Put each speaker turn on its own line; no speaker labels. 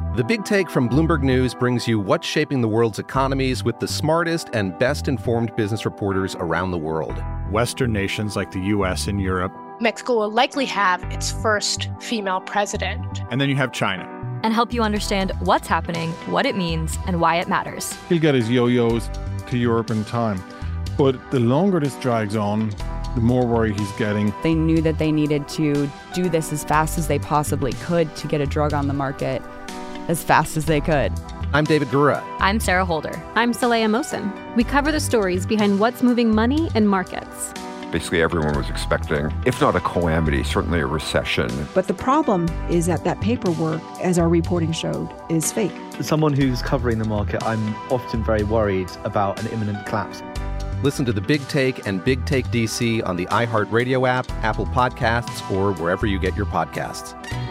The Big Take from Bloomberg News brings you what's shaping the world's economies with the smartest and best-informed business reporters around the world.
Western nations like the U.S. and Europe.
Mexico will likely have its first female president.
And then you have China.
And help you understand what's happening, what it means, and why it matters.
He'll get his yo-yos to Europe in time. But the longer this drags on, the more worry he's getting.
They knew that they needed to do this as fast as they possibly could to get a drug on the market as fast as they could.
I'm David Gura.
I'm Sarah Holder.
I'm Saleha Mohsen. We cover the stories behind what's moving money and markets.
Basically, everyone was expecting, if not a calamity, certainly a recession.
But the problem is that paperwork, as our reporting showed, is fake.
As someone who's covering the market, I'm often very worried about an imminent collapse.
Listen to The Big Take and Big Take DC on the iHeartRadio app, Apple Podcasts, or wherever you get your podcasts.